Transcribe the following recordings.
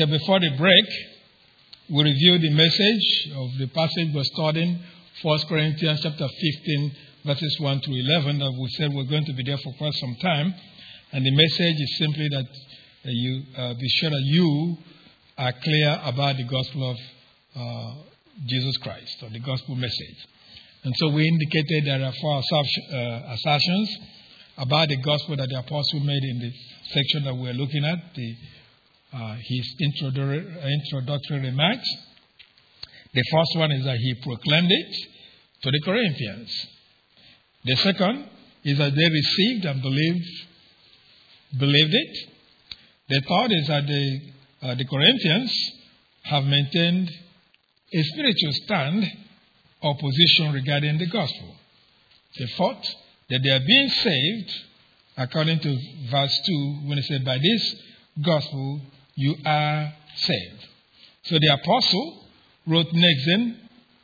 Okay, before the break, we reviewed the message of the passage we're studying, 1 Corinthians chapter 15, verses 1 to 11, that we said we're going to be there for quite some time. And the message is simply that you be sure that you are clear about the gospel of Jesus Christ, or the gospel message. And so we indicated there are four assertions about the gospel that the apostle made in the section that we're looking at, his introductory remarks. The first one is that he proclaimed it to the Corinthians. The second is that they received and believed it. The third is that the Corinthians have maintained a spiritual stand or position regarding the gospel. The fourth, that they are being saved, according to verse 2, when it said, by this gospel you are saved. So the apostle wrote next then,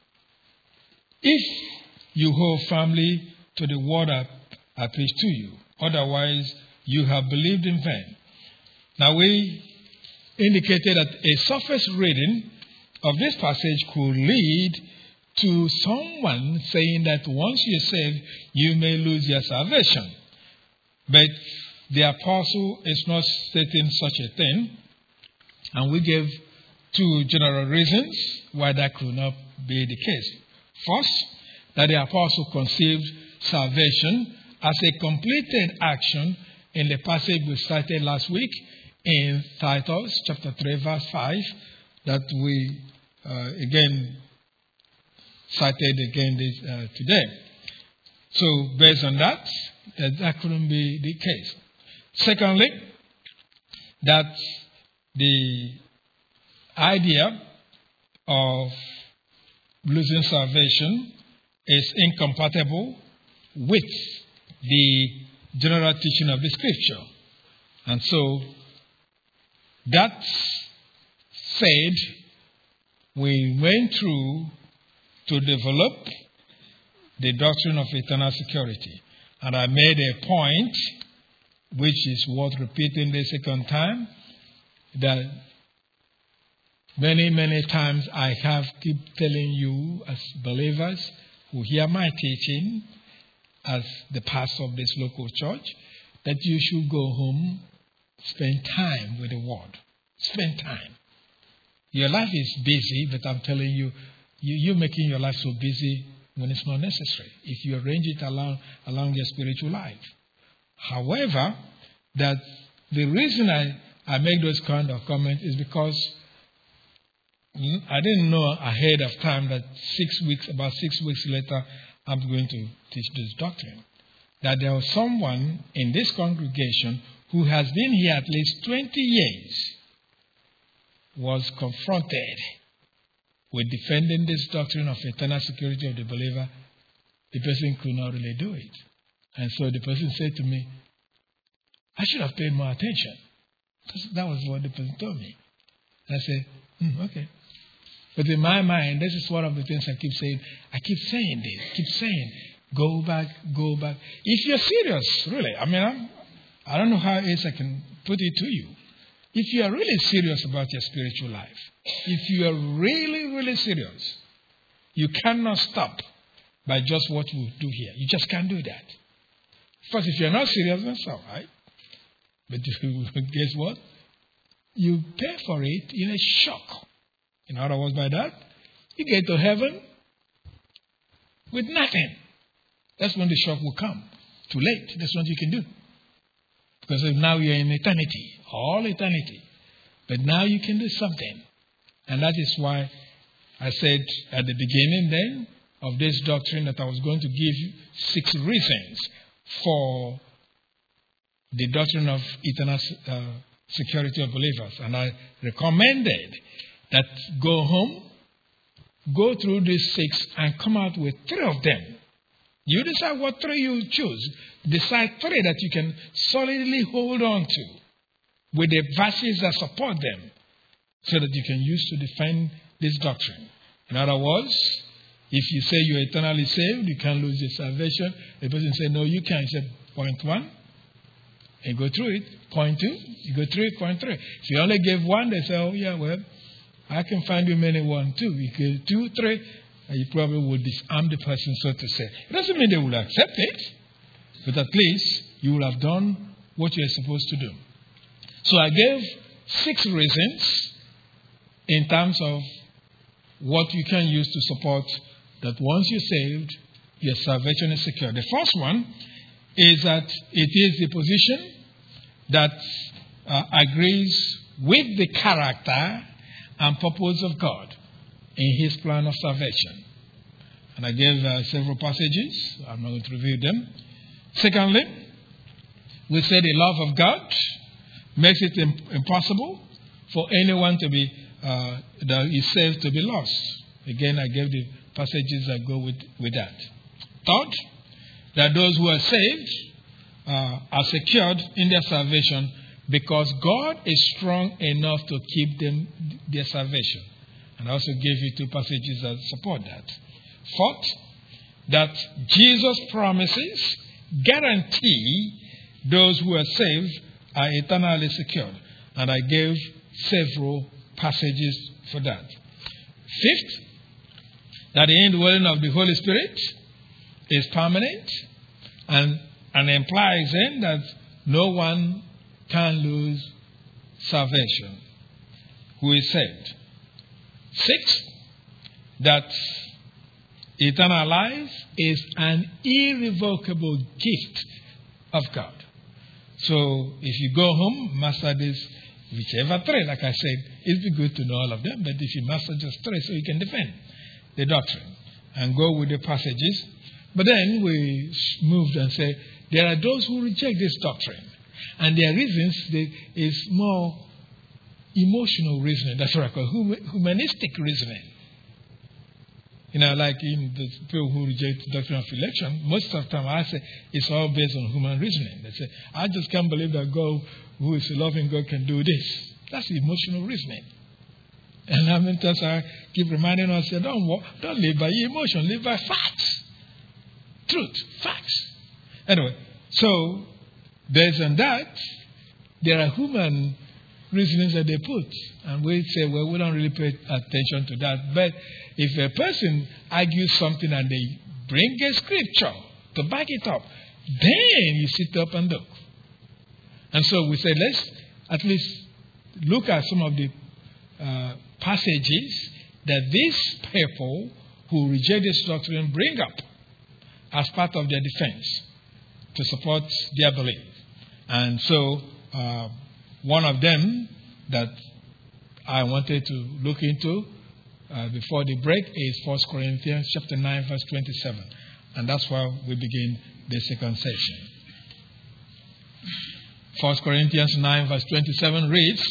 if you hold firmly to the word I preach to you, otherwise you have believed in vain. Now we indicated that a surface reading of this passage could lead to someone saying that once you're saved, you may lose your salvation. But the apostle is not stating such a thing. And we gave two general reasons why that could not be the case. First, that the apostle conceived salvation as a completed action in the passage we cited last week in Titus chapter 3 verse 5 that we again cited today. So based on that couldn't be the case. Secondly, that the idea of losing salvation is incompatible with the general teaching of the Scripture. And so, that said, we went through to develop the doctrine of eternal security. And I made a point, which is worth repeating the second time, that many, many times I have keep telling you as believers who hear my teaching as the pastor of this local church, that you should go home, spend time with the Word. Spend time. Your life is busy, but I'm telling you, you're making your life so busy when it's not necessary, if you arrange it along your spiritual life. However, that the reason I make those kind of comments is because I didn't know ahead of time that about 6 weeks later, I'm going to teach this doctrine. That there was someone in this congregation who has been here at least 20 years, was confronted with defending this doctrine of eternal security of the believer. The person could not really do it. And so the person said to me, I should have paid more attention. Because that was what the person told me. And I said, okay. But in my mind, this is one of the things I keep saying. I keep saying this, go back. If you're serious, really, I don't know how else I can put it to you. If you are really serious about your spiritual life, if you are really, really serious, you cannot stop by just what we do here. You just can't do that. First, if you're not serious, that's all right. But guess what? You pay for it in a shock. In other words, by that, you get to heaven with nothing. That's when the shock will come. Too late. That's what you can do. Because now you're in eternity. All eternity. But now you can do something. And that is why I said at the beginning then of this doctrine that I was going to give you 6 reasons for the doctrine of eternal security of believers. And I recommended that go home, go through these 6 and come out with 3 of them. You decide what 3 you choose. Decide 3 that you can solidly hold on to with the verses that support them so that you can use to defend this doctrine. In other words, if you say you're eternally saved, you can't lose your salvation. The person says, no, you can't. He said, point 1, You go through it, point 2, you go through it, point 3. If you only gave 1, they say, oh, yeah, well, I can find you many 1, 2. You give 2, 3, and you probably will disarm the person, so to say. It doesn't mean they will accept it, but at least you will have done what you're supposed to do. So I gave 6 reasons in terms of what you can use to support that once you're saved, your salvation is secure. The first one is that it is the position that agrees with the character and purpose of God in His plan of salvation. And I gave several passages. I'm not going to review them. Secondly, we said the love of God makes it impossible for anyone to be that is saved to be lost. Again, I gave the passages that go with that. Third, that those who are saved are secured in their salvation because God is strong enough to keep them their salvation. And I also gave you 2 passages that support that. Fourth, that Jesus' promises guarantee those who are saved are eternally secured. And I gave several passages for that. Fifth, that the indwelling of the Holy Spirit is permanent and implies then that no one can lose salvation who is saved. Sixth, that eternal life is an irrevocable gift of God. So if you go home, master this, whichever 3, like I said, it'd be good to know all of them, but if you master just 3 so you can defend the doctrine and go with the passages. But then we moved and said, there are those who reject this doctrine. And their reasons is more emotional reasoning. That's what I call humanistic reasoning. You know, like in the people who reject the doctrine of election, most of the time I say it's all based on human reasoning. They say, I just can't believe that God, who is a loving God, can do this. That's emotional reasoning. And I mean, that's I keep reminding us, don't live by your emotion, live by facts. Truth, facts. Anyway, so based on that, there are human reasons that they put. And we say, well, we don't really pay attention to that. But if a person argues something and they bring a scripture to back it up, then you sit up and look. And so we say, let's at least look at some of the passages that these people who reject this doctrine bring up as part of their defense to support their belief. And so one of them that I wanted to look into before the break is 1 Corinthians chapter 9, verse 27. And that's where we begin the second session. 1 Corinthians 9, verse 27 reads,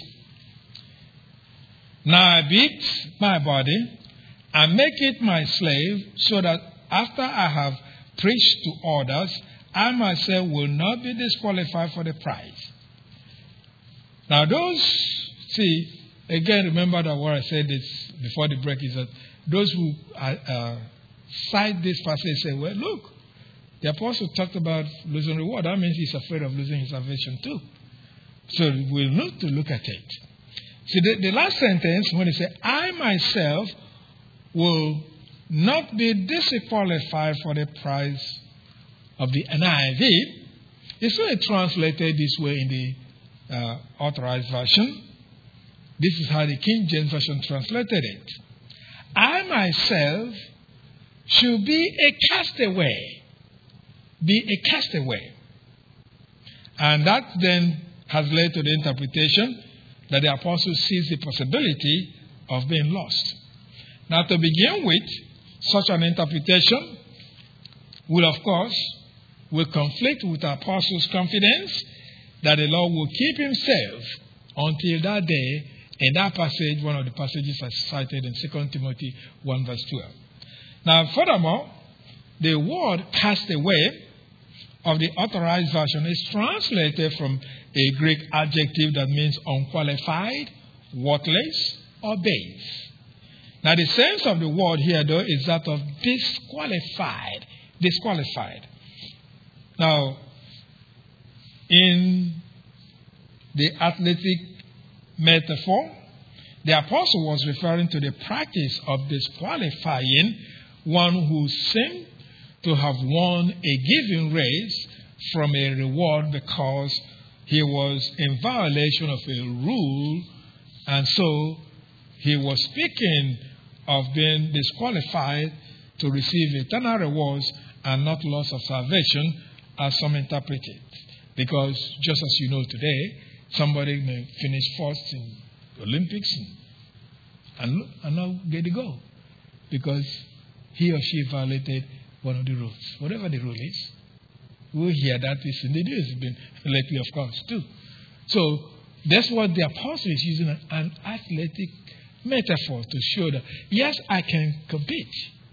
Now I beat my body and make it my slave, so that after I have preached to others, I myself will not be disqualified for the prize. Now again, remember that what I said is before the break is that those who cite this passage say, well, look, the apostle talked about losing reward. That means he's afraid of losing his salvation too. So we'll need to look at it. See, the last sentence, when he said, I myself will not be disqualified for the prize of the NIV, it's really translated this way in the Authorized Version. This is how the King James Version translated it. I myself should be a castaway. Be a castaway. And that then has led to the interpretation that the apostle sees the possibility of being lost. Now, to begin with, such an interpretation will conflict with the apostle's confidence that the Lord will keep him safe until that day. In that passage, one of the passages I cited in 2 Timothy 1 verse 12. Now, furthermore, the word cast away of the Authorized Version is translated from a Greek adjective that means unqualified, worthless, or base. Now, the sense of the word here, though, is that of disqualified. Disqualified. Now, in the athletic metaphor, the apostle was referring to the practice of disqualifying one who seemed to have won a given race from a reward because he was in violation of a rule, and so he was speaking of being disqualified to receive eternal rewards and not loss of salvation, as some interpret it. Because just as you know today, somebody may finish first in Olympics and not get the goal because he or she violated one of the rules, whatever the rule is. We'll hear that is in the news. It's been lately, of course, too. So that's what the apostle is using, an athletic metaphor to show that, yes, I can compete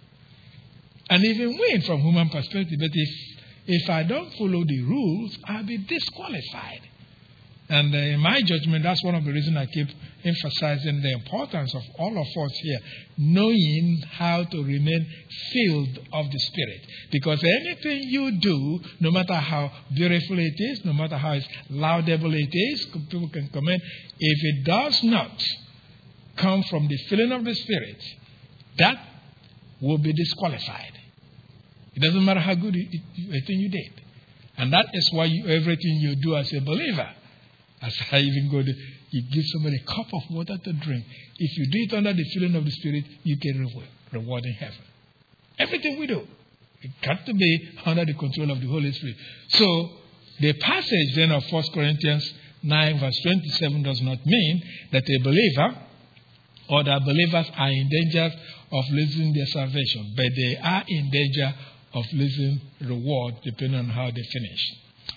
and even win from human perspective, but if I don't follow the rules, I'll be disqualified. And in my judgment, that's one of the reasons I keep emphasizing the importance of all of us here, knowing how to remain filled of the Spirit. Because anything you do, no matter how beautiful it is, no matter how laudable it is, people can comment, if it does not come from the filling of the Spirit, that will be disqualified. It doesn't matter how good a thing you did. And that is why everything you do as a believer, as I even go to, you give somebody a cup of water to drink. If you do it under the filling of the Spirit, you get reward in heaven. Everything we do, it got to be under the control of the Holy Spirit. So, the passage then of 1 Corinthians 9 verse 27 does not mean that a believer or that believers are in danger of losing their salvation, but they are in danger of losing reward depending on how they finish.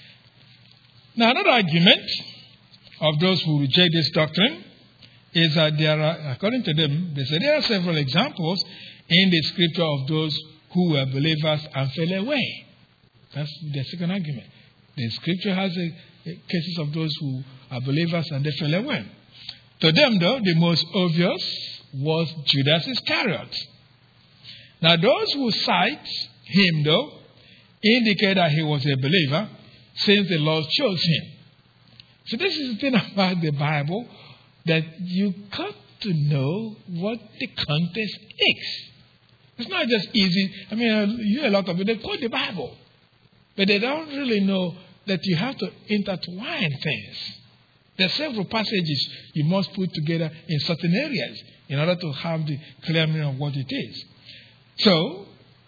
Now, another argument of those who reject this doctrine is that there are, according to them, they say there are several examples in the scripture of those who were believers and fell away. That's the second argument. The scripture has cases of those who are believers and they fell away. To them, though, the most obvious was Judas Iscariot. Now, those who cite him, though, indicate that he was a believer since the Lord chose him. So this is the thing about the Bible, that you got to know what the context is. It's not just easy. I mean, you hear a lot of people, they quote the Bible, but they don't really know that you have to intertwine things. There are several passages you must put together in certain areas in order to have the clear meaning of what it is. So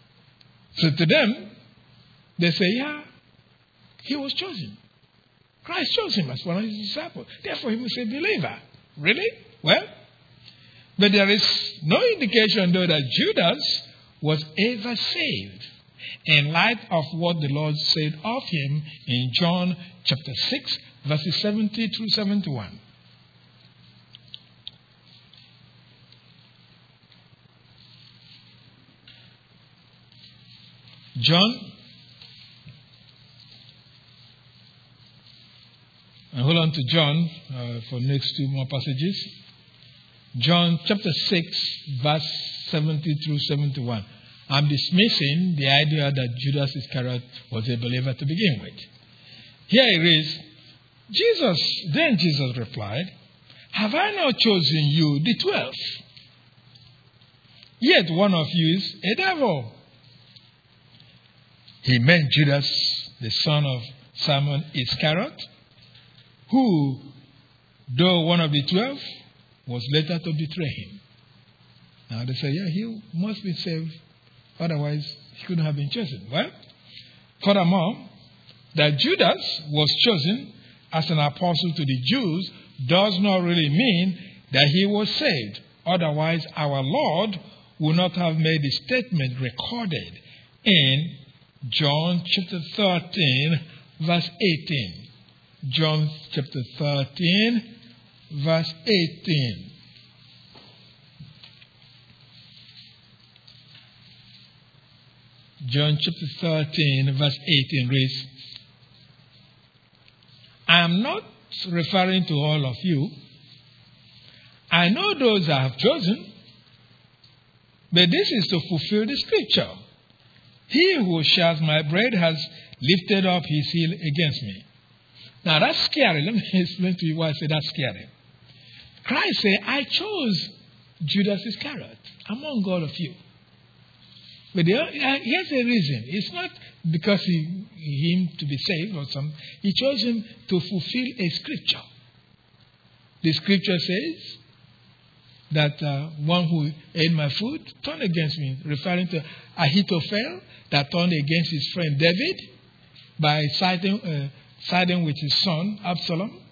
to them, they say, yeah, he was chosen. Christ chose him as one of his disciples. Therefore, he was a believer. Really? Well, but there is no indication, though, that Judas was ever saved in light of what the Lord said of him in John chapter 6, verses 70 through 71. John, and hold on to John for next two more passages. John chapter 6, verse 70 through 71. I'm dismissing the idea that Judas Iscariot was a believer to begin with. Here it is. Then Jesus replied, have I not chosen you, the 12? Yet one of you is a devil. He meant Judas, the son of Simon Iscariot, who, though one of the 12, was later to betray him. Now they say, yeah, he must be saved, otherwise he couldn't have been chosen. Well, furthermore, that Judas was chosen as an apostle to the Jews does not really mean that he was saved. Otherwise, our Lord would not have made the statement recorded in John chapter 13, verse 18. John chapter 13, verse 18. John chapter 13, verse 18 reads, I am not referring to all of you. I know those I have chosen, but this is to fulfill the scripture. He who shares my bread has lifted up his heel against me. Now that's scary. Let me explain to you why I say that's scary. Christ said, I chose Judas Iscariot among all of you. But here's the reason. It's not because him to be saved or something. He chose him to fulfill a scripture. The scripture says that one who ate my food turned against me, referring to Ahithophel that turned against his friend David by siding with his son Absalom.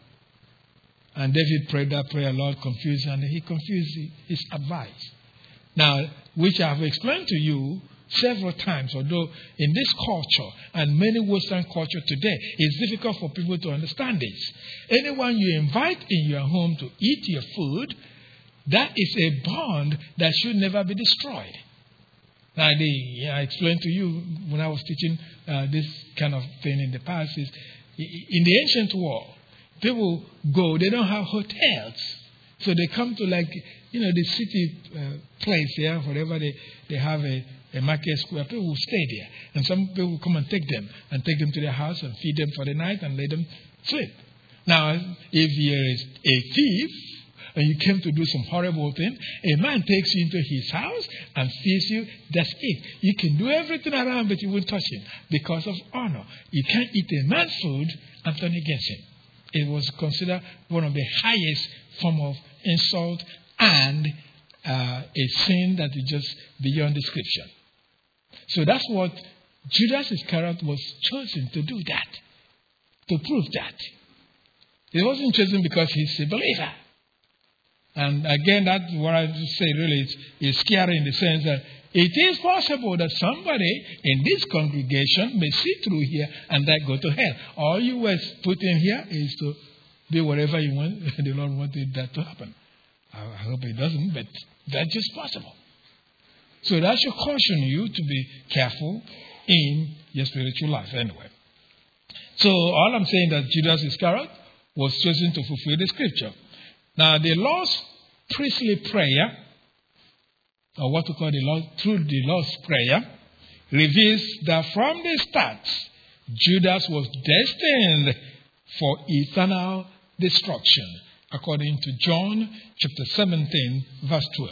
And David prayed that prayer, Lord, confuse, and he confused his advice. Now, which I have explained to you several times, although in this culture and many Western culture today, it's difficult for people to understand this. Anyone you invite in your home to eat your food, that is a bond that should never be destroyed. Now, I explained to you when I was teaching this kind of thing in the past, is in the ancient world, people go, they don't have hotels. So they come to the city place there, wherever they have a market square. People will stay there. And some people will come and take them to their house and feed them for the night and let them sleep. Now, if you're a thief and you came to do some horrible thing, a man takes you into his house and feeds you, that's it. You can do everything around, but you won't touch him because of honor. You can't eat a man's food and turn against him. It was considered one of the highest form of insult and a sin that is just beyond description. So that's what Judas Iscariot was chosen to do that, to prove that. He wasn't chosen because he's a believer. And again, that's what I just say really is scary in the sense that it is possible that somebody in this congregation may see through here and that go to hell. All you were put in here is to be whatever you want. The Lord wanted that to happen. I hope it doesn't, but that's just possible. So that should caution you to be careful in your spiritual life anyway. So all I'm saying that Judas Iscariot was chosen to fulfill the scripture. Now the Lord's priestly prayer, or what we call through the Lord's Prayer, reveals that from the start, Judas was destined for eternal destruction, according to John chapter 17, verse 12.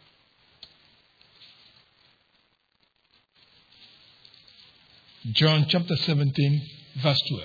John chapter 17, verse 12.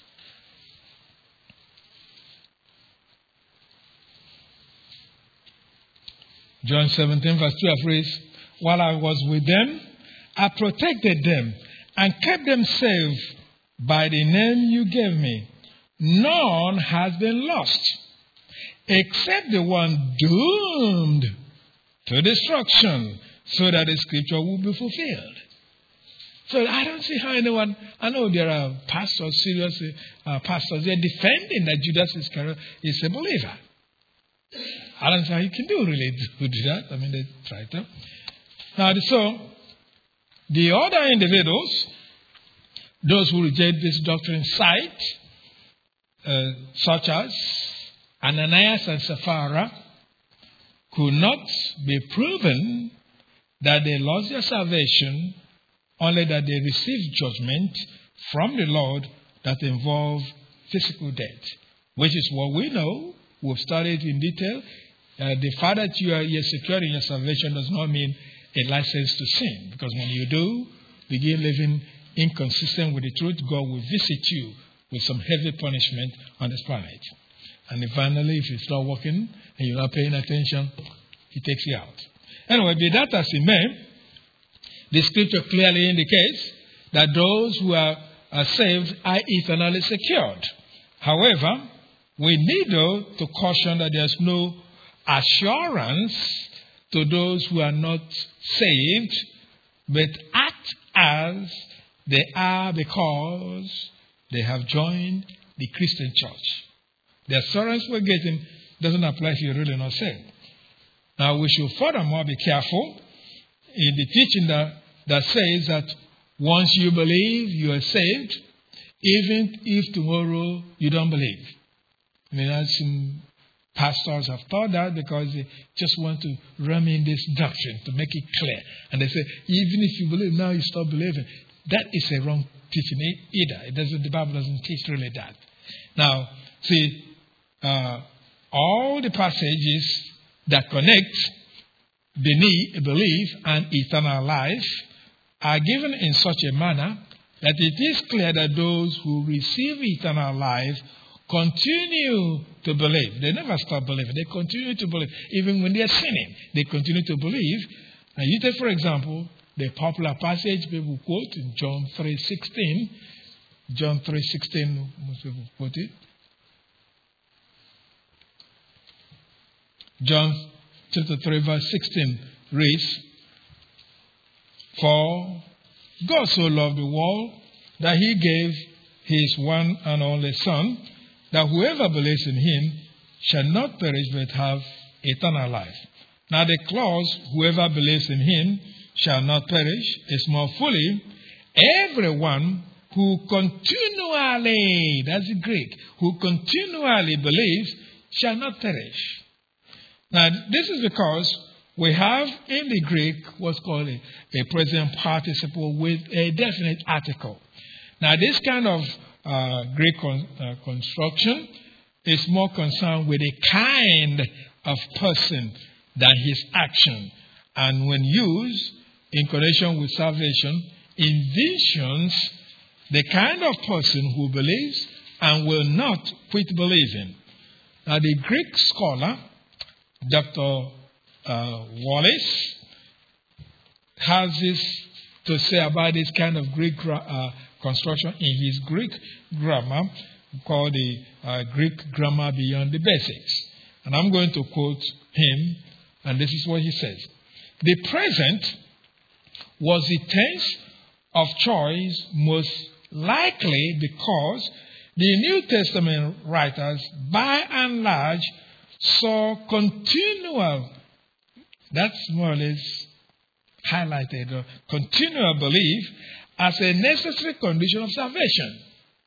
John 17, verse 12 reads, while I was with them, I protected them and kept them safe by the name you gave me. None has been lost, except the one doomed to destruction, so that the scripture will be fulfilled. So I don't see how anyone, I know there are pastors, serious pastors, they're defending that Judas Iscariot is a believer. I don't see how you can really do that. I mean, they try to. Now, so, the other individuals, those who reject this doctrine cite, such as Ananias and Sapphira, could not be proven that they lost their salvation, only that they received judgment from the Lord that involved physical death, which is what we know. We've studied in detail. The fact that you're secure in your salvation does not mean a license to sin. Because when you do begin living inconsistent with the truth, God will visit you with some heavy punishment on this planet. And finally, if it's not working and you're not paying attention, He takes you out. Anyway, be that as it may, the scripture clearly indicates that those who are saved are eternally secured. However, we need, though, to caution that there's no assurance to those who are not saved, but act as they are because they have joined the Christian church. The assurance we're getting doesn't apply if you're really not saved. Now, we should furthermore be careful in the teaching that says that once you believe, you are saved, even if tomorrow you don't believe. I mean, some pastors have taught that because they just want to ram in this doctrine to make it clear. And they say, even if you believe now, you stop believing. That is a wrong teaching either. The Bible doesn't teach really that. Now, see, all the passages that connect belief and eternal life are given in such a manner that it is clear that those who receive eternal life continue to believe. They never stop believing. They continue to believe. Even when they are sinning, they continue to believe. And you take, for example, the popular passage people quote in John 3:16. John 3:16, most people quote it. John chapter 3 verse 16 reads, "For God so loved the world that he gave his one and only Son, that whoever believes in him shall not perish but have eternal life." Now the clause, "whoever believes in him shall not perish," is more fully, everyone who continually, that's the Greek, who continually believes shall not perish. Now this is because we have in the Greek what's called a present participle with a definite article. Now this kind of Greek construction is more concerned with a kind of person than his action. And when used in connection with salvation, envisions the kind of person who believes and will not quit believing. Now the Greek scholar, Dr. Wallace, has this to say about this kind of Greek construction in his Greek grammar called the Greek Grammar Beyond the Basics. And I'm going to quote him, and this is what he says. "The present was the tense of choice most likely because the New Testament writers, by and large, saw continual, that's more or less highlighted, continual belief as a necessary condition of salvation.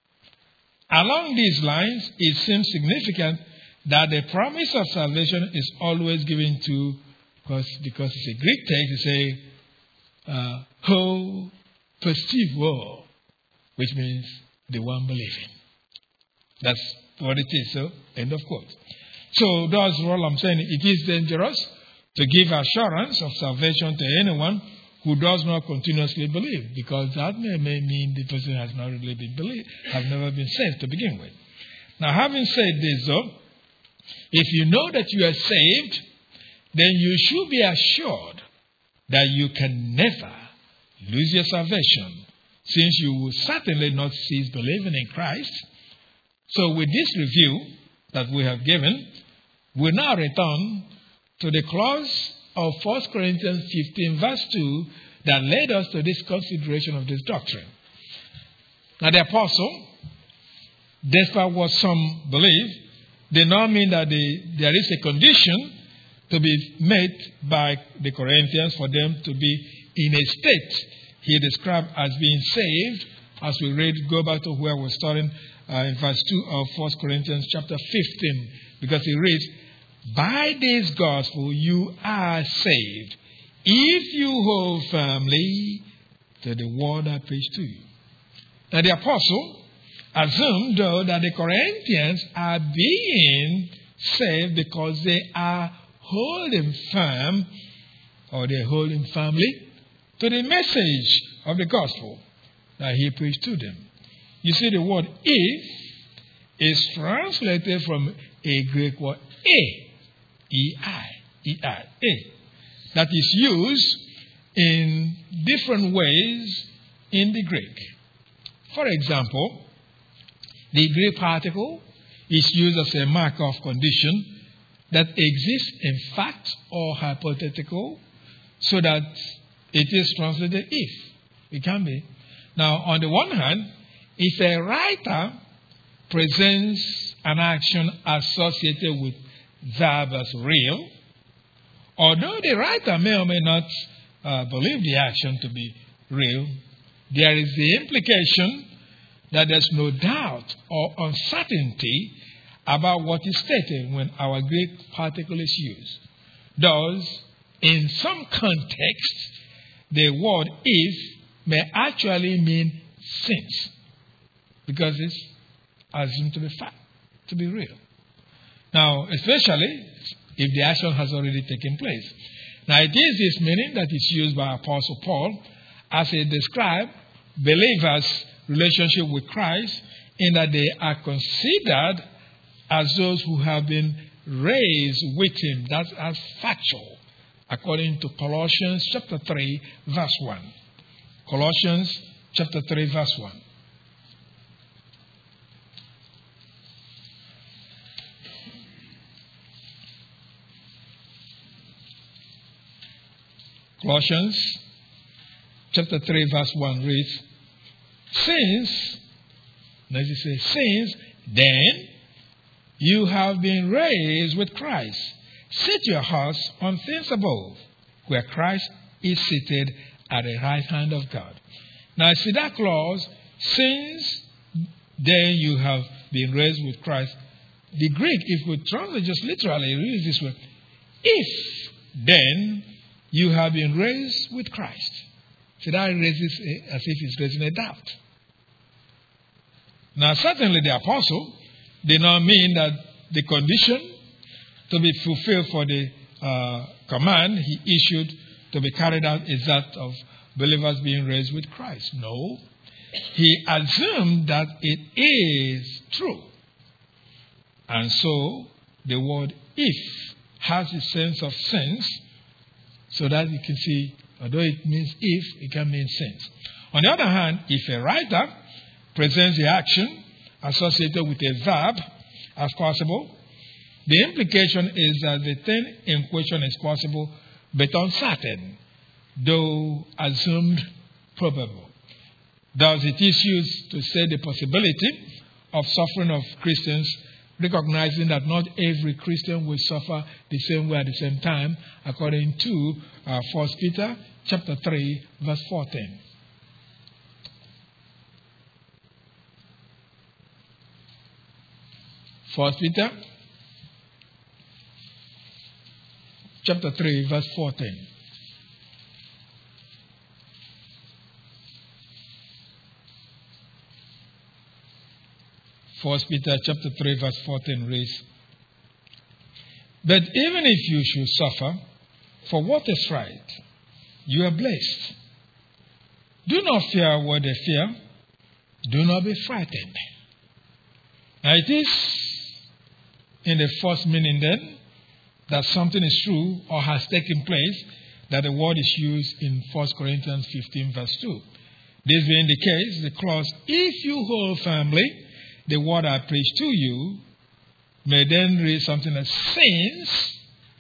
Along these lines, it seems significant that the promise of salvation is always given to, because it's a Greek text, it says, ho percivo, which means the one believing. That's what it is, so end of quote. So that's all I'm saying. It is dangerous to give assurance of salvation to anyone who does not continuously believe, because that may mean the person has not really been believed, has never been saved to begin with. Now, having said this, though, if you know that you are saved, then you should be assured that you can never lose your salvation, since you will certainly not cease believing in Christ. So with this review that we have given, we now return to the clause of 1 Corinthians 15 verse 2 that led us to this consideration of this doctrine. Now the apostle, despite what some believe, did not mean that there is a condition to be met by the Corinthians for them to be in a state he described as being saved, as we read, go back to where we're starting in verse 2 of 1 Corinthians chapter 15, because he reads, "By this gospel you are saved, if you hold firmly to the word I preach to you." Now the apostle assumed, though, that the Corinthians are being saved because they are holding firm, or they're holding firmly to the message of the gospel that he preached to them. You see, the word "if" is translated from a Greek word E-I, that is used in different ways in the Greek. For example, the Greek particle is used as a marker of condition that exists in fact or hypothetical, so that it is translated "if." It can be. Now, on the one hand, if a writer presents an action associated with verb as real, although the writer may or may not believe the action to be real, there is the implication that there's no doubt or uncertainty about what is stated when our Greek particle is used. Thus, in some contexts, the word "if" may actually mean "since," because it's assumed to be fact, to be real. Now, especially if the action has already taken place. Now, it is this meaning that is used by Apostle Paul as he describes believers' relationship with Christ, in that they are considered as those who have been raised with him. That's as factual, according to Colossians chapter 3, verse 1. Colossians chapter 3, verse 1. Colossians chapter 3, verse 1 reads, Since then you have been raised with Christ, set your hearts on things above, where Christ is seated at the right hand of God. Now, see that clause, since then you have been raised with Christ. The Greek, if we translate just literally, reads this way: if then you have been raised with Christ. So that raises as if it's raising a doubt. Now, certainly the apostle did not mean that the condition to be fulfilled for the command he issued to be carried out is that of believers being raised with Christ. No. He assumed that it is true. And so the word if has a sense of sense, so that you can see, although it means if, it can mean since. On the other hand, if a writer presents the action associated with a verb as possible, the implication is that the thing in question is possible but uncertain, though assumed probable. Thus, it is used to say the possibility of suffering of Christians, recognizing that not every Christian will suffer the same way at the same time, according to 1 Peter chapter 3, verse 14. First Peter chapter 3, verse 14. First Peter chapter 3, verse 14 reads, But even if you should suffer for what is right, you are blessed. Do not fear what they fear. Do not be frightened. Now it is in the first meaning then that something is true or has taken place that the word is used in 1 Corinthians 15, verse 2. This being the case, the clause, if you hold firmly the word I preach to you, may then read something like, since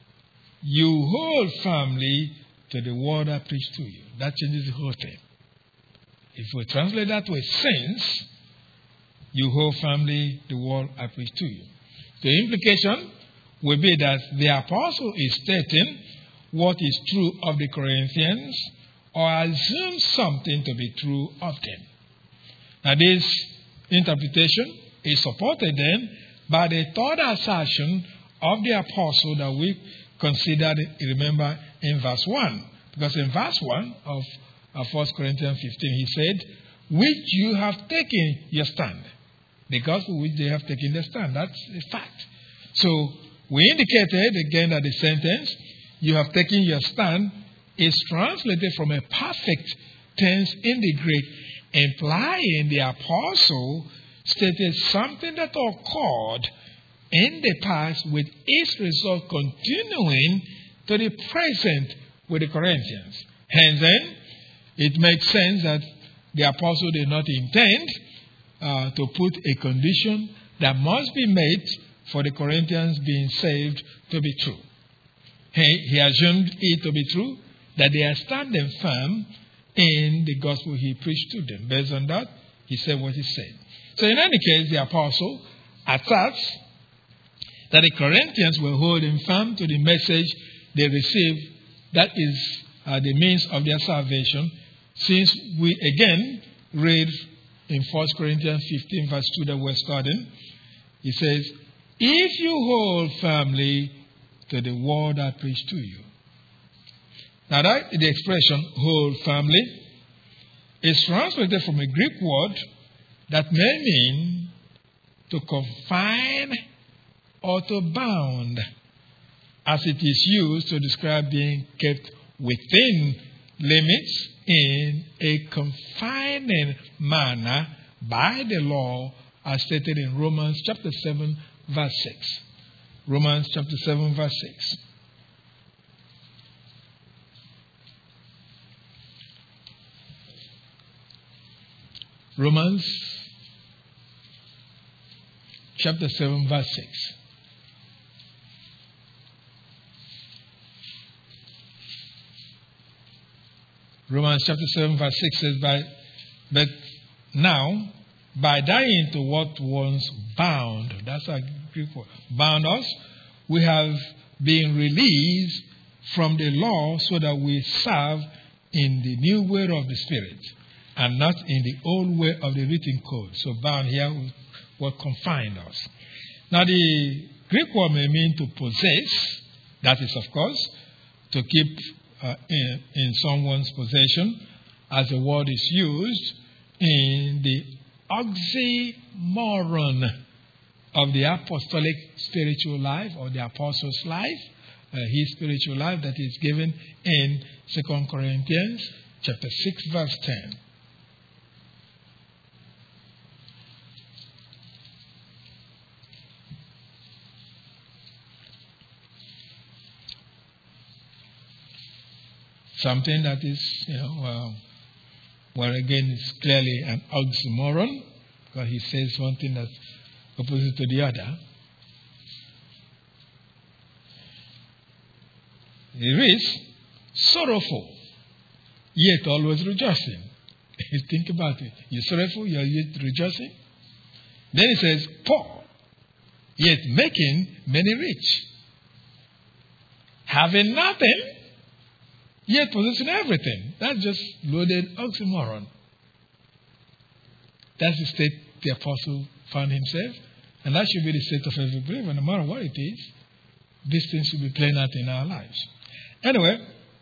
you hold firmly to the word I preach to you. That changes the whole thing. If we translate that way, since you hold firmly the word I preach to you. The implication will be that the apostle is stating what is true of the Corinthians or assumes something to be true of them. Now, this interpretation is supported then by the third assertion of the apostle that we considered, remember, in verse 1. Because in verse 1 of 1 Corinthians 15, he said, which you have taken your stand. The gospel which they have taken their stand. That's a fact. So, we indicated again that the sentence, you have taken your stand, is translated from a perfect tense in the Greek, implying the apostle stated something that occurred in the past with its result continuing to the present with the Corinthians. Hence then, it makes sense that the apostle did not intend to put a condition that must be made for the Corinthians being saved to be true. He assumed it to be true, that they are standing firm in the gospel he preached to them. Based on that, he said what he said. So in any case, the apostle asserts that the Corinthians were holding firm to the message they received, that is the means of their salvation, since we again read in 1 Corinthians 15, verse 2 that we're studying, he says, if you hold firmly to the word I preach to you. Now that the expression hold firmly is translated from a Greek word that may mean to confine or to bound, as it is used to describe being kept within limits in a confining manner by the law, as stated in Romans chapter 7, verse 6. Romans chapter 7, verse 6. Romans chapter 7, verse 6. Romans chapter 7, verse 6 says, But now, by dying to what once bound, that's our Greek word, bound us, we have been released from the law so that we serve in the new way of the Spirit and not in the old way of the written code. So bound here was what confined us. Now the Greek word may mean to possess, that is, of course, to keep in someone's possession, as the word is used in the oxymoron of the apostolic spiritual life or the apostle's life, his spiritual life that is given in 2 Corinthians chapter 6, verse 10. Something that is, where again is clearly an oxymoron, because he says one thing that's opposite to the other. It is sorrowful, yet always rejoicing. Think about it. You're sorrowful, you're yet rejoicing. Then it says, poor, yet making many rich. Having nothing, yet possessing everything. That's just loaded oxymoron. That's the state the apostle found himself. And that should be the state of every believer, no matter what it is. These things should be playing out in our lives. Anyway,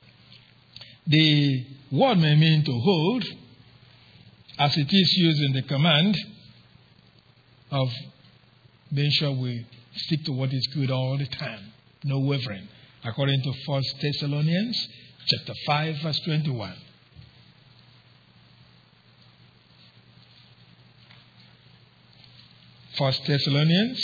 the word may mean to hold, as it is used in the command of being sure we stick to what is good all the time, no wavering, according to 1 Thessalonians chapter 5, verse 21. First Thessalonians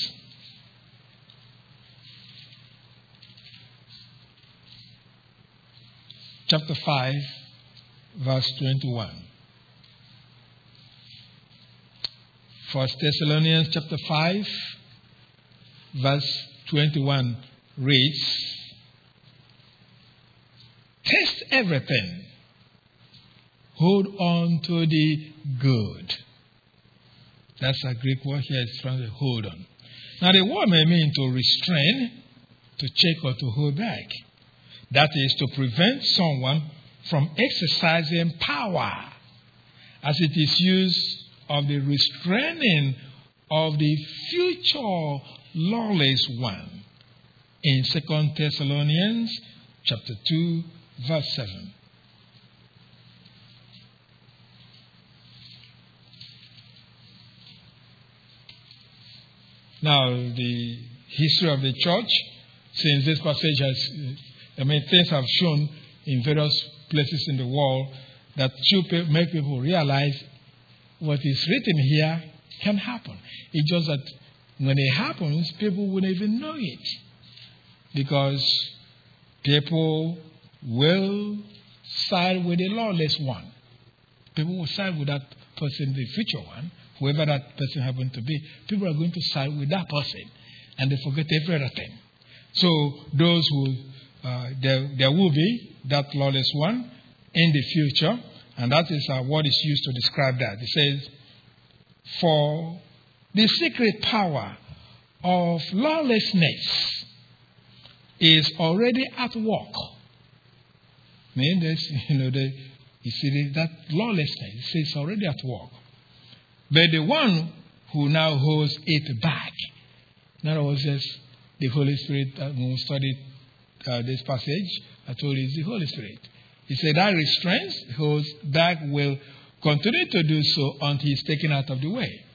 chapter 5, verse 21. First Thessalonians chapter 5, verse 21 reads, test everything, hold on to the good. That's a Greek word here. It's from the hold on. Now the word may mean to restrain, to check, or to hold back. That is to prevent someone from exercising power, as it is used of the restraining of the future lawless one in 2 Thessalonians chapter 2, verse 7. Now, the history of the church, since this passage things have shown in various places in the world that should make people realize what is written here can happen. It's just that when it happens, people wouldn't even know it. Because people will side with the lawless one. People will side with that person, the future one, whoever that person happens to be. People are going to side with that person, and they forget every other thing. So those who, there will be that lawless one in the future, and that is what is used to describe that. It says, for the secret power of lawlessness is already at work. I mean, you see that lawlessness, it says already at work. But the one who now holds it back, in other words, the Holy Spirit, when we studied this passage, I told you it's the Holy Spirit. He said that restraints, holds back, will continue to do so until he's taken out of the way.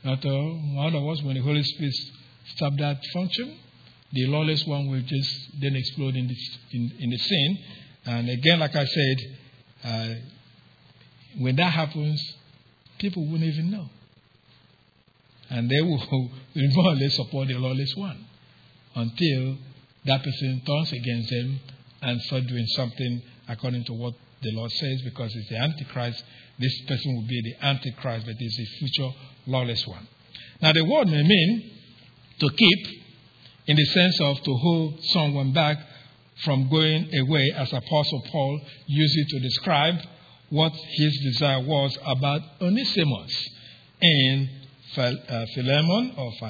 Otherwise, when the Holy Spirit stops that function, the lawless one will just then explode in the sin. And again, like I said, when that happens, people won't even know. And they will more or less support the lawless one until that person turns against them and start doing something according to what the Lord says, because it's the Antichrist. This person will be the Antichrist, but it's a future lawless one. Now, the word may mean to keep, in the sense of to hold someone back from going away, as Apostle Paul used it to describe what his desire was about Onesimus in Philemon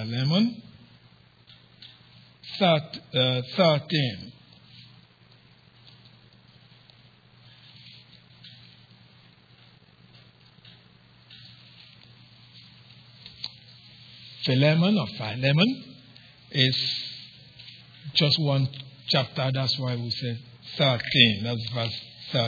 13. Philemon is just one chapter. That's why we say 13. That's verse 13.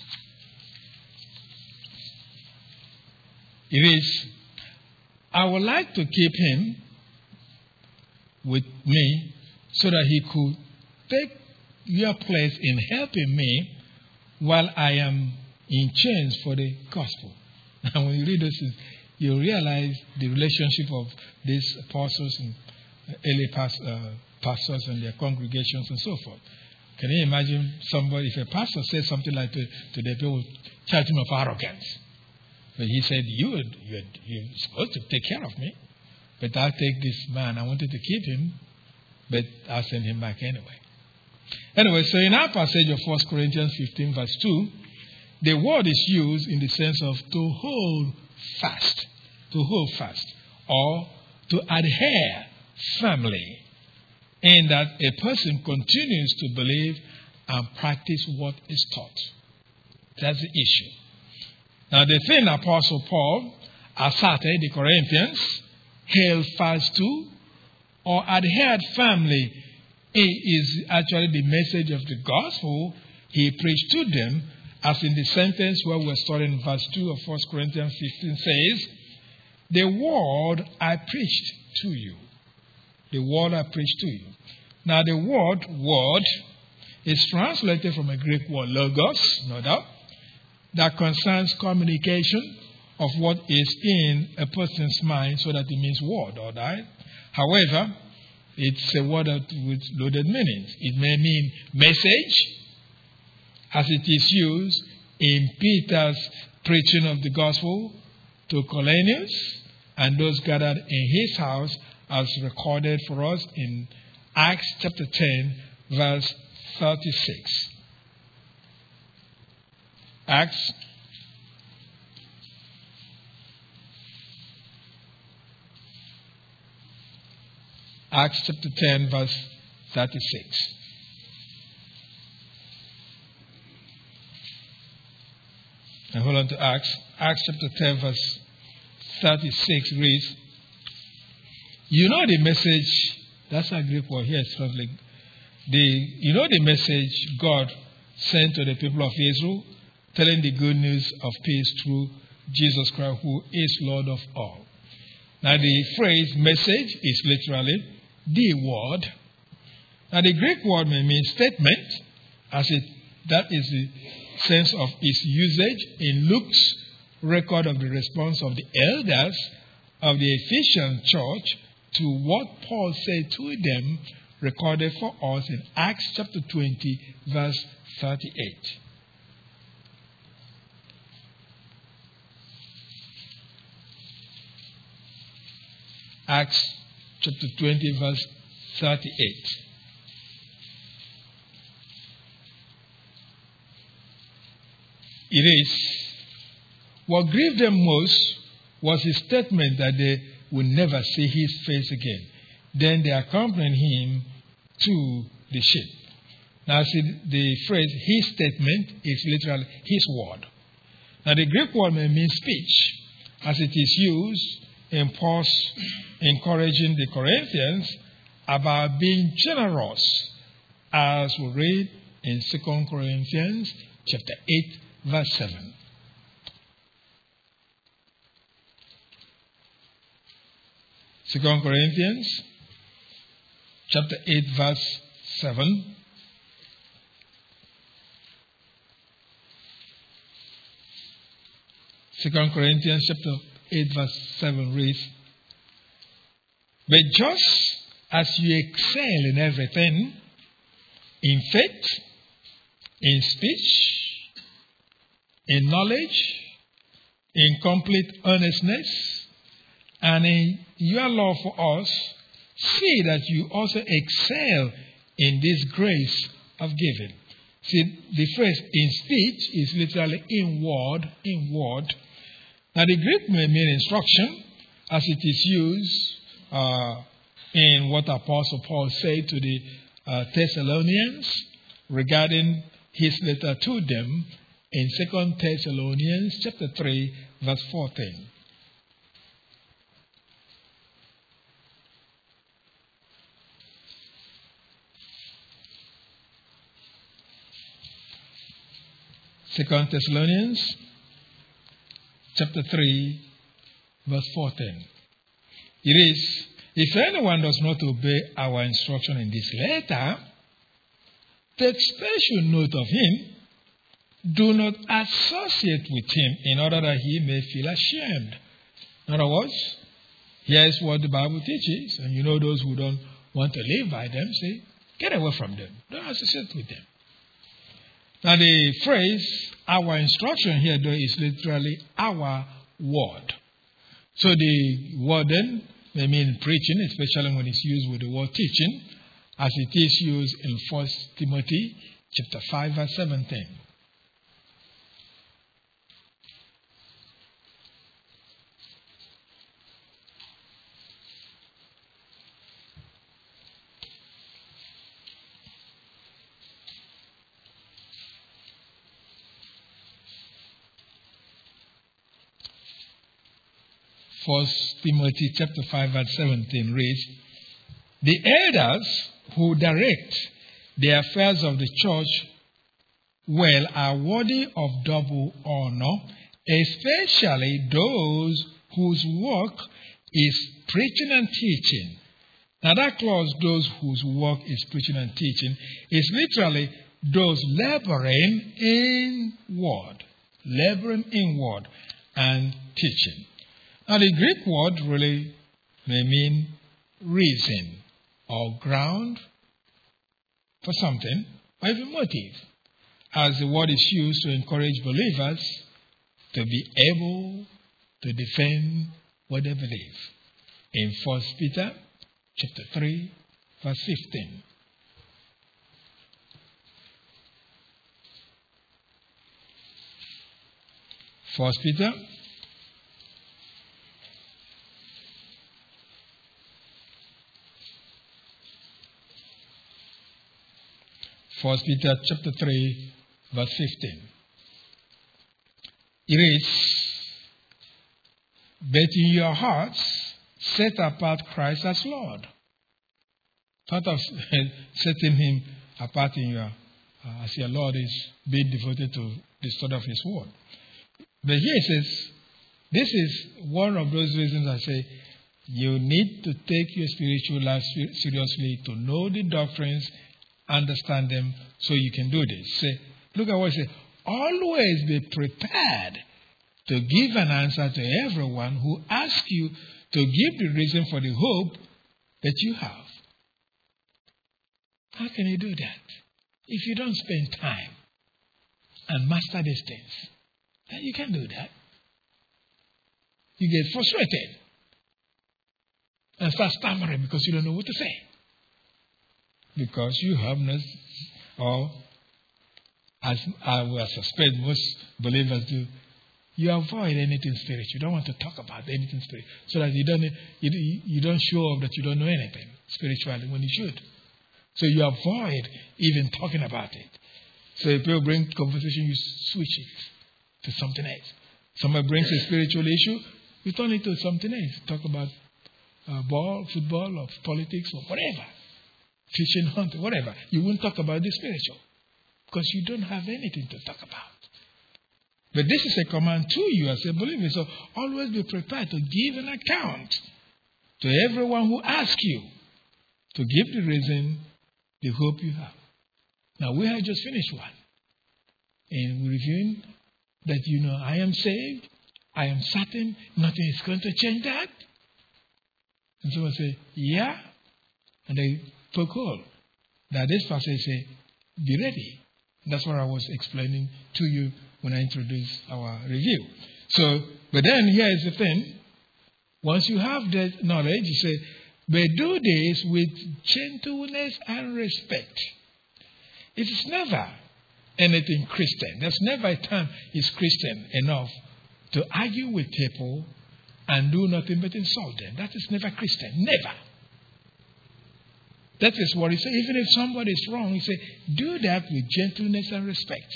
It is, I would like to keep him with me so that he could take your place in helping me while I am in chains for the gospel. And when you read this, you realize the relationship of these apostles and early pastors and their congregations and so forth. Can you imagine somebody, if a pastor says something like to the people, charge him of arrogance? But he said, you're supposed to take care of me, but I'll take this man. I wanted to keep him, but I'll send him back anyway. Anyway, so in our passage of 1 Corinthians 15 verse 2, the word is used in the sense of to hold fast, or to adhere firmly, in that a person continues to believe and practice what is taught. That's the issue. Now, the thing Apostle Paul asserted the Corinthians held fast to or adhered firmly is actually the message of the gospel he preached to them, as in the sentence where we're studying verse 2 of 1 Corinthians 15 says, the word I preached to you. The word I preached to you. Now, the word is translated from a Greek word, logos, no doubt, that concerns communication of what is in a person's mind, so that it means word, all right? However, it's a word with loaded meanings. It may mean message, as it is used in Peter's preaching of the gospel to Cornelius and those gathered in his house, as recorded for us in Acts chapter 10, verse 36. Acts chapter 10, verse 36. And hold on to Acts. Acts chapter 10, verse 36 reads, you know the message, that's a Greek word here, it's translated. You know the message God sent to the people of Israel, telling the good news of peace through Jesus Christ, who is Lord of all. Now, the phrase message is literally the word. Now, the Greek word may mean statement, that is the sense of its usage in Luke's record of the response of the elders of the Ephesian church to what Paul said to them, recorded for us in Acts chapter 20, verse 38. Acts chapter 20, verse 38. It is, what grieved them most was his statement that they would never see his face again. Then they accompanied him to the ship. Now, see, the phrase his statement is literally his word. Now, the Greek word may mean speech, as it is used in Paul's encouraging the Corinthians about being generous, as we read in 2 Corinthians chapter 8, verse 7. 2 Corinthians chapter 8 verse 7. 2 Corinthians chapter 8 verse 7 reads, "But just as you excel in everything, in faith, in speech, in knowledge, in complete earnestness, and in your love for us, see that you also excel in this grace of giving." See, the phrase in speech is literally in word. Now, the Greek may mean instruction, as it is used in what Apostle Paul said to the Thessalonians regarding his letter to them in 2 Thessalonians chapter 3, verse 14. Second Thessalonians chapter 3, verse 14. It is, "If anyone does not obey our instruction in this letter, take special note of him. Do not associate with him in order that he may feel ashamed." In other words, here's what the Bible teaches, and you know those who don't want to live by them say, get away from them. Don't associate with them. Now the phrase, our instruction here though, is literally our word. So the word then may mean preaching, especially when it's used with the word teaching, as it is used in 1 Timothy chapter 5 verse 17. First Timothy chapter 5 verse 17 reads, "The elders who direct the affairs of the church well are worthy of double honor, especially those whose work is preaching and teaching." Now that clause, those whose work is preaching and teaching, is literally those laboring in word and teaching. Now, the Greek word really may mean reason or ground for something, or even motive, as the word is used to encourage believers to be able to defend what they believe. In 1 Peter chapter 3, verse 15. First Peter chapter 3, verse 15. It is, "But in your hearts set apart Christ as Lord." Part of setting him apart in your as your Lord is being devoted to the study of his word. But here it says, this is one of those reasons I say you need to take your spiritual life seriously, to know the doctrines, understand them, so you can do this. Say, look at what it says. "Always be prepared to give an answer to everyone who asks you to give the reason for the hope that you have." How can you do that? If you don't spend time and master these things, then you can't do that. You get frustrated and start stammering because you don't know what to say. Because you have not, or as I will suspect most believers do, you avoid anything spiritual. You don't want to talk about anything spiritual, so that you don't show off that you don't know anything spiritually when you should. So you avoid even talking about it. So if people bring conversation, you switch it to something else. Somebody brings a spiritual issue, you turn it to something else. Talk about ball, football, or politics, or whatever. Fishing, hunting, whatever. You won't talk about the spiritual because you don't have anything to talk about. But this is a command to you as a believer. So always be prepared to give an account to everyone who asks you to give the reason, the hope you have. Now, we have just finished one. And we're reviewing that, I am saved. I am certain nothing is going to change that. And someone say, yeah. And they poke hole. Now, this pastor say, be ready. That's what I was explaining to you when I introduced our review. So, but then here is the thing. Once you have that knowledge, you say, but do this with gentleness and respect. It is never anything Christian. There's never a time it's Christian enough to argue with people and do nothing but insult them. That is never Christian. Never. That is what he said. Even if somebody is wrong, he said, do that with gentleness and respect.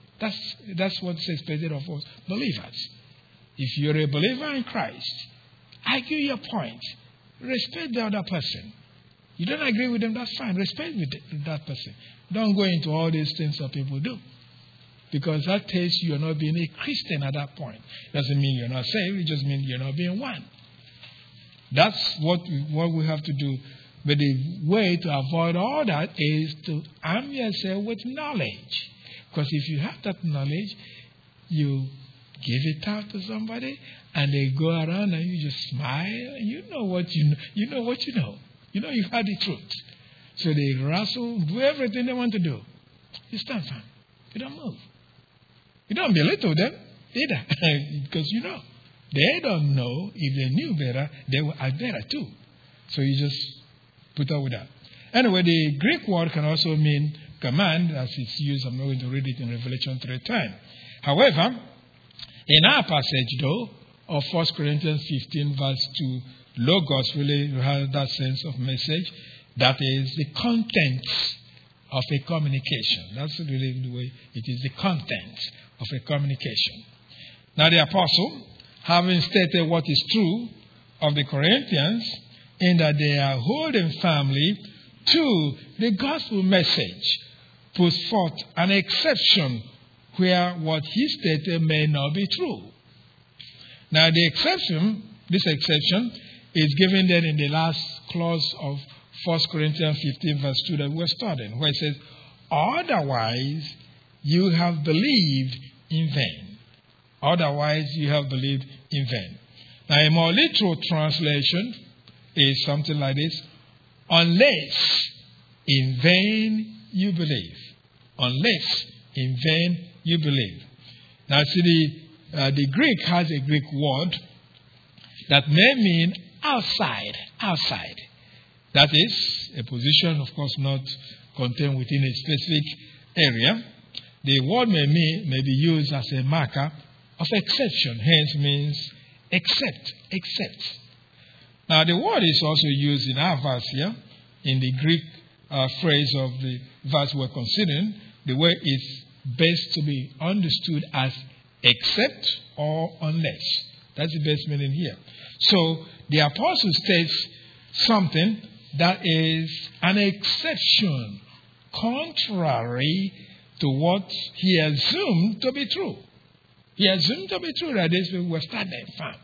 That's what's expected of us believers. If you're a believer in Christ, argue your point. Respect the other person. You don't agree with them, that's fine. Respect with that person. Don't go into all these things that people do. Because that tells you you're not being a Christian at that point. Doesn't mean you're not saved. It just means you're not being one. That's what we have to do. But the way to avoid all that is to arm yourself with knowledge. Because if you have that knowledge, you give it out to somebody, and they go around and you just smile. And you know what you know. You know what you know. You know you've had the truth. So they wrestle, do everything they want to do. You stand firm. You don't move. You don't belittle them either. Because you know. They don't know. If they knew better, they would act better too. So you just put up with that. Anyway, the Greek word can also mean command as it's used. I'm not going to read it in Revelation 3 times. However, in our passage though, of 1 Corinthians 15 verse 2, Logos really has that sense of message. That is the contents of a communication. That's really the way it is, the content of a communication. Now the apostle, having stated what is true of the Corinthians, in that they are holding firmly to the gospel message, puts forth an exception where what he stated may not be true. Now this exception is given then in the last clause of 1 Corinthians 15 verse 2 that we're studying, where it says, otherwise you have believed in vain. Otherwise you have believed in vain. Now a more literal translation is something like this: unless in vain you believe. Unless in vain you believe. Now see, the Greek has a Greek word that may mean outside. That is a position, of course, not contained within a specific area. The word may be used as a marker of exception, hence means except. Now the word is also used in our verse here, in the Greek phrase of the verse we're considering. The word is best to be understood as except or unless. That's the best meaning here. So the apostle states something that is an exception, contrary to what he assumed to be true. He assumed to be true that these people were standing firm.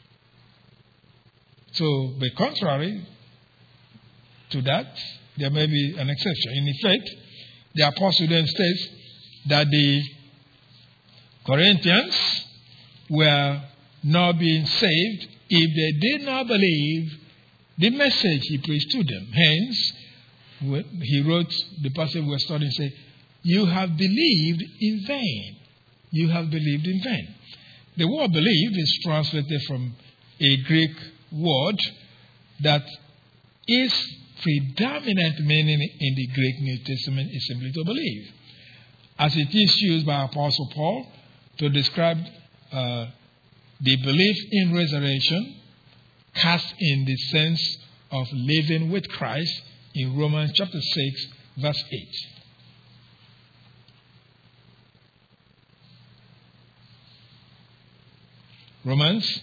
So, but contrary to that, there may be an exception. In effect, the apostle then states that the Corinthians were not being saved if they did not believe the message he preached to them. Hence, he wrote the passage we're studying, say, you have believed in vain. You have believed in vain. The word believe is translated from a Greek word that is predominant meaning in the Greek New Testament is simply to believe. As it is used by Apostle Paul to describe the belief in resurrection, cast in the sense of living with Christ in Romans chapter 6, verse 8. Romans.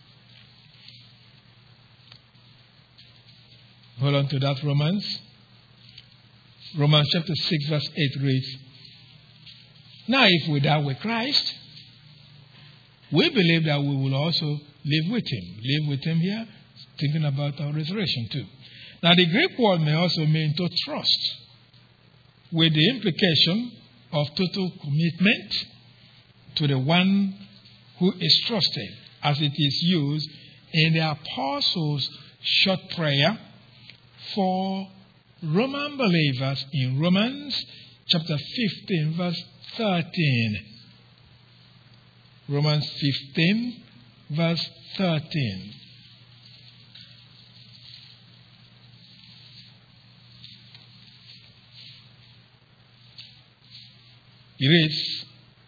Hold on to that, Romans. Romans chapter 6, verse 8 reads, now if we die with Christ, we believe that we will also live with him. Live with him here thinking about our resurrection too. Now, the Greek word may also mean to trust, with the implication of total commitment to the one who is trusted, as it is used in the Apostles' short prayer for Roman believers in Romans chapter 15, verse 13. Romans 15, verse 13. It is,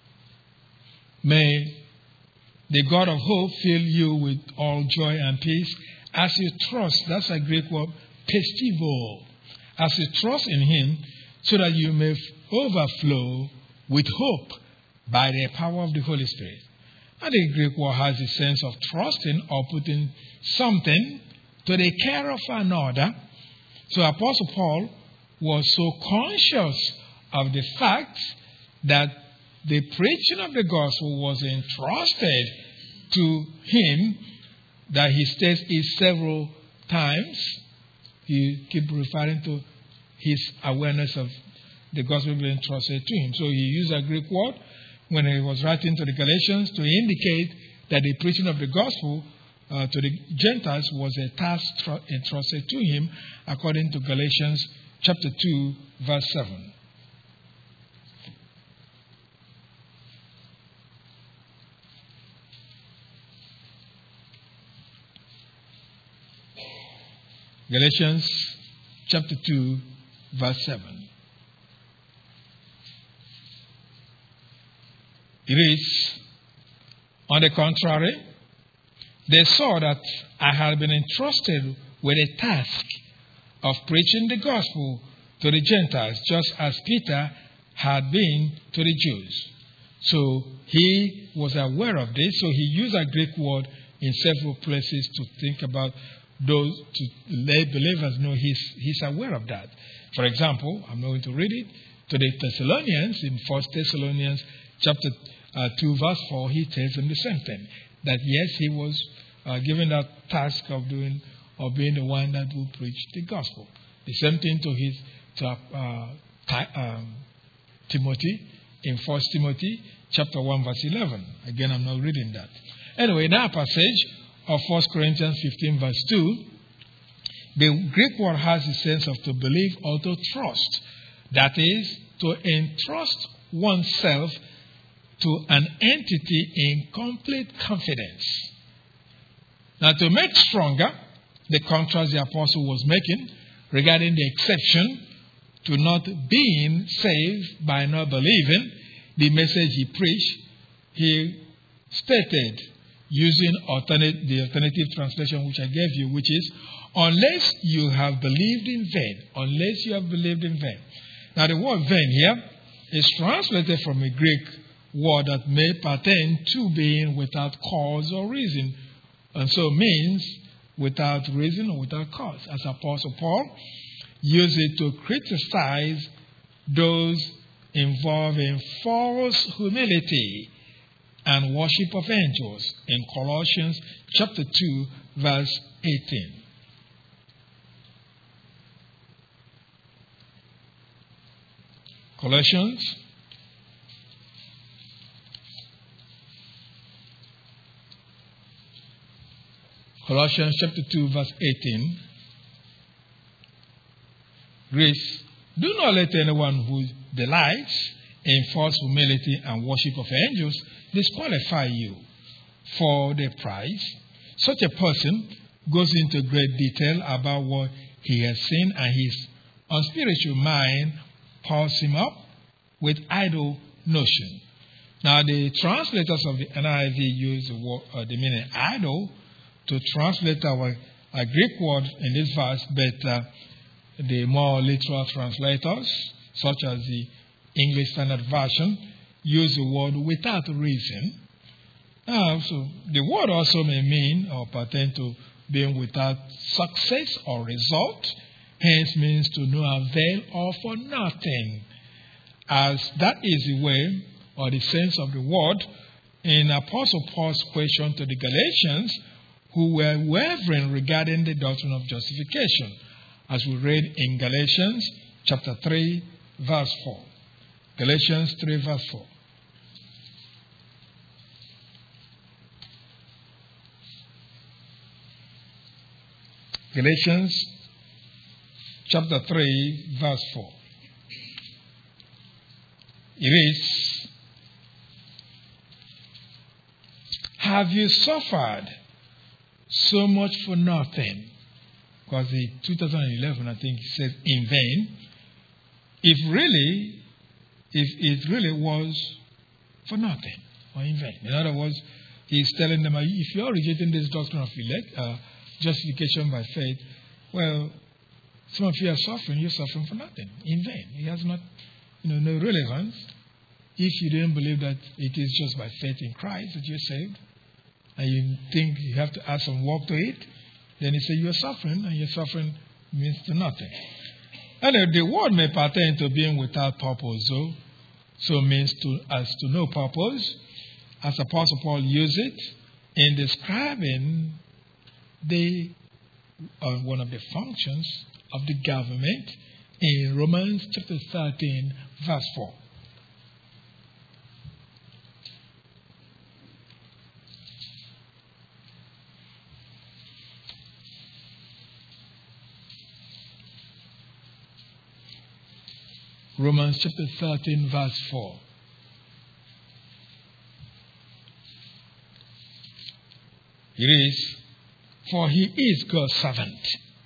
may the God of hope fill you with all joy and peace as you trust, that's a Greek word, pistivo, as you trust in Him, so that you may overflow with hope by the power of the Holy Spirit. And the Greek word has a sense of trusting or putting something to the care of another. So Apostle Paul was so conscious of the fact that the preaching of the gospel was entrusted to him, that he states it several times. He keeps referring to his awareness of the gospel being entrusted to him. So he used a Greek word when he was writing to the Galatians to indicate that the preaching of the gospel to the Gentiles was a task entrusted to him, according to Galatians chapter 2, verse 7. Galatians chapter 2, verse 7. It is, on the contrary, they saw that I had been entrusted with a task of preaching the gospel to the Gentiles, just as Peter had been to the Jews. So he was aware of this, so he used a Greek word in several places to think about those, to let believers know he's aware of that. For example, I'm going to read it to the Thessalonians in 1 Thessalonians chapter 2, verse 4. He tells them the same thing, that yes, he was given that task of being the one that will preach the gospel. The same thing to Timothy in 1 Timothy chapter 1, verse 11. Again, I'm not reading that. Anyway, in our passage of 1 Corinthians 15, verse 2, the Greek word has the sense of to believe or to trust. That is, to entrust oneself to an entity in complete confidence. Now, to make stronger the contrast the apostle was making regarding the exception to not being saved by not believing the message he preached, he stated, using the alternative translation which I gave you, which is, unless you have believed in vain. Unless you have believed in vain. Now, the word vain here is translated from a Greek word that may pertain to being without cause or reason, and so means without reason or without cause, as Apostle Paul used it to criticize those involved in false humility and worship of angels in Colossians chapter 2, verse 18. Colossians chapter 2, verse 18. Grace, do not let anyone who delights in false humility and worship of angels disqualify you for the prize. Such a person goes into great detail about what he has seen, and his unspiritual mind pulls him up with idle notion. Now, the translators of the NIV use the word, the meaning idle to translate our Greek word in this verse, but the more literal translators, such as the English Standard Version, use the word without reason. So the word also may mean or pertain to being without success or result, hence means to no avail or for nothing. As that is the way or the sense of the word in Apostle Paul's question to the Galatians, who were wavering regarding the doctrine of justification, as we read in Galatians chapter 3, verse 4. Galatians 3, verse 4. Galatians chapter 3, verse 4. It is, have you suffered so much for nothing? Because in 2011, I think it says in vain. If it really was for nothing or in vain. In other words, he's telling them, if you're rejecting this doctrine of justification by faith, well, some of you are suffering, you're suffering for nothing, in vain. It has not, no relevance. If you didn't believe that it is just by faith in Christ that you're saved, and you think you have to add some work to it, then he said you're suffering, and your suffering means to nothing. And the word may pertain to being without purpose, though. So it means as to no purpose, as Apostle Paul used it in describing one of the functions of the government in Romans chapter 13, verse 4. Romans chapter 13, verse 4. It is, for he is God's servant,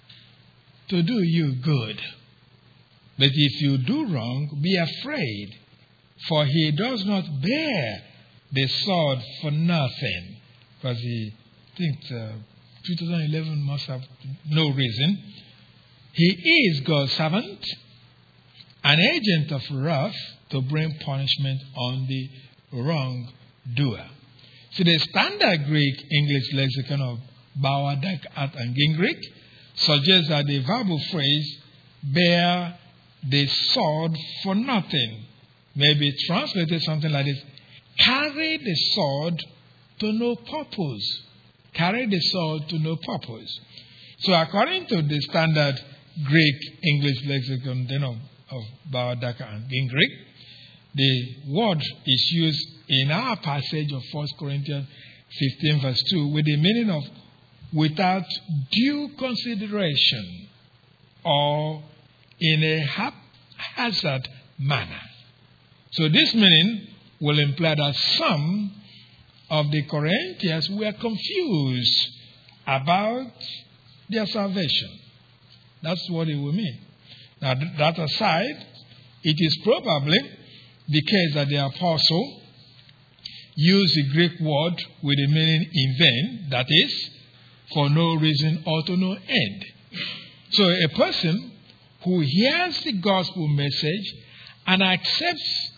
to do you good. But if you do wrong, be afraid, for he does not bear the sword for nothing. Because he thinks 2011 must have no reason. He is God's servant, an agent of wrath to bring punishment on the wrongdoer. So the standard Greek English lexicon of Bauer, Descartes, and Gingrich suggests that the verbal phrase, bear the sword for nothing, may be translated something like this: carry the sword to no purpose. Carry the sword to no purpose. So according to the standard Greek English lexicon then of Bauer, Descartes, and Gingrich, the word is used in our passage of 1 Corinthians 15, verse 2, with the meaning of without due consideration or in a haphazard manner. So this meaning will imply that some of the Corinthians were confused about their salvation. That's what it will mean. Now, that aside, it is probably the case that the apostle used the Greek word with the meaning in vain, that is, for no reason or to no end. So a person who hears the gospel message and accepts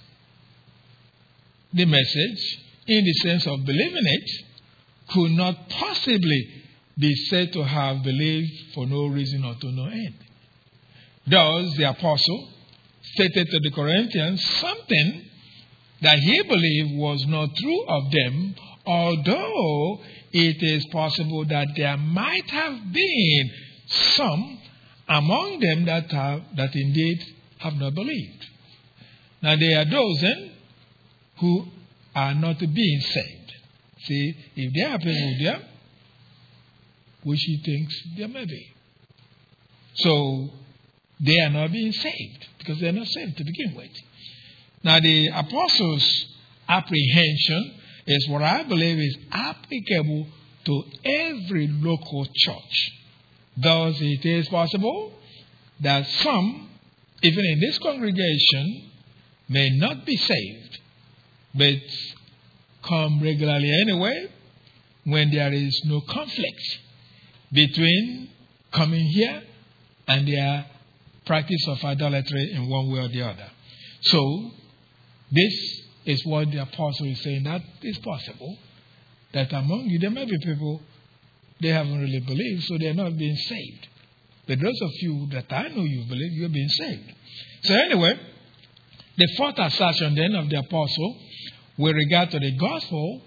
the message in the sense of believing it could not possibly be said to have believed for no reason or to no end. Thus, the apostle stated to the Corinthians something that he believed was not true of them, although it is possible that there might have been some among them that indeed have not believed. Now, there are those then who are not being saved. See, if there are people there, which he thinks there may be. So, they are not being saved because they are not saved to begin with. Now, the apostles' apprehension is what I believe is applicable to every local church. Thus, it is possible that some, even in this congregation, may not be saved, but come regularly anyway when there is no conflict between coming here and their practice of idolatry in one way or the other. So, this is what the apostle is saying, that is possible, that among you there may be people, they haven't really believed, so they're not being saved. But those of you that I know you believe, you're being saved. So anyway, the fourth assertion then of the apostle with regard to the gospel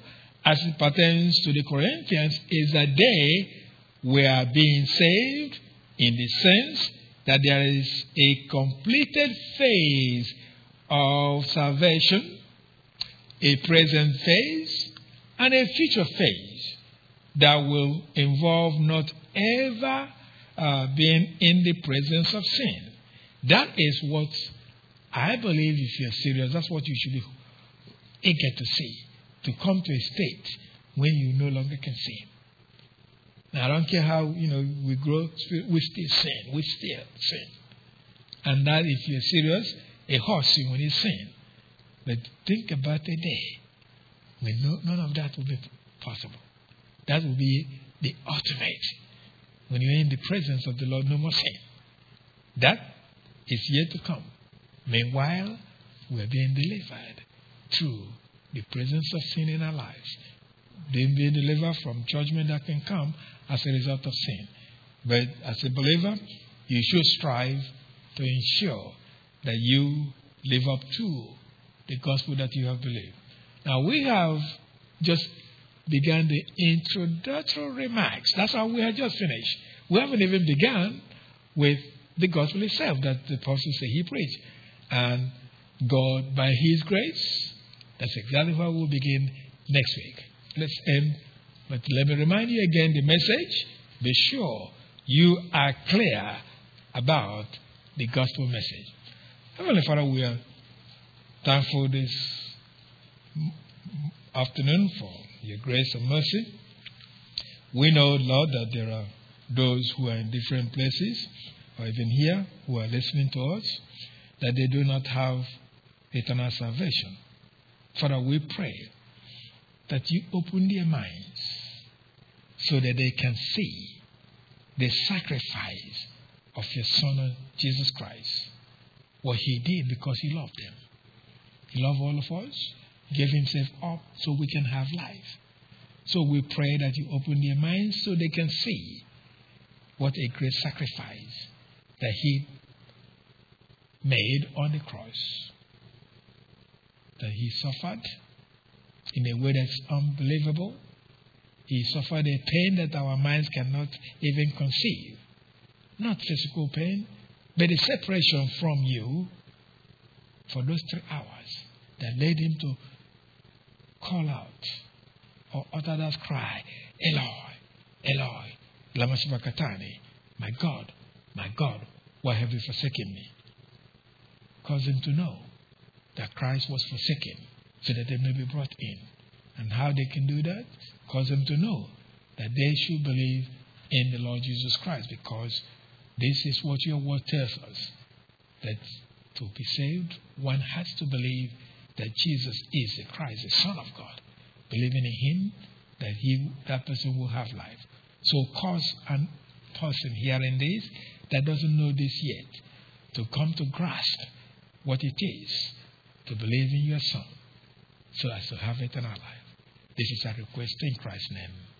as it pertains to the Corinthians, is that they were being saved in the sense that there is a completed phase of salvation, a present phase, and a future phase that will involve not ever being in the presence of sin. That is what I believe, if you're serious, that's what you should be eager to see, to come to a state when you no longer can sin. Now, I don't care how, we grow, we still sin. We still sin. And that, if you're serious, a horse sin when it's sin. But think about a day when none of that will be possible. That will be the ultimate. When you're in the presence of the Lord, no more sin. That is yet to come. Meanwhile, we are being delivered through the presence of sin in our lives. Being delivered from judgment that can come as a result of sin. But as a believer, you should strive to ensure that you live up to the gospel that you have believed. Now, we have just begun the introductory remarks. That's how we have just finished. We haven't even begun with the gospel itself that the apostles say he preached. And God, by his grace, that's exactly where we'll begin next week. Let's end. But let me remind you again the message. Be sure you are clear about the gospel message. Heavenly Father, we are thankful this afternoon for your grace and mercy. We know, Lord, that there are those who are in different places, or even here, who are listening to us, that they do not have eternal salvation. Father, we pray that you open their minds so that they can see the sacrifice of your Son, Jesus Christ. What he did because he loved them. He loved all of us, gave himself up so we can have life. So we pray that you open their minds so they can see what a great sacrifice that he made on the cross. That he suffered in a way that's unbelievable. He suffered a pain that our minds cannot even conceive. Not physical pain, but a separation from you for those 3 hours that led him to call out or utter that cry, Eloi, Eloi, lama sabachthani, my God, why have you forsaken me? Cause them to know that Christ was forsaken so that they may be brought in. And how they can do that? Cause them to know that they should believe in the Lord Jesus Christ, because this is what your word tells us, that to be saved, one has to believe that Jesus is the Christ, the Son of God. Believing in him, that person will have life. So cause a person hearing this that doesn't know this yet to come to grasp what it is to believe in your Son, so as to have eternal life. This is our request in Christ's name.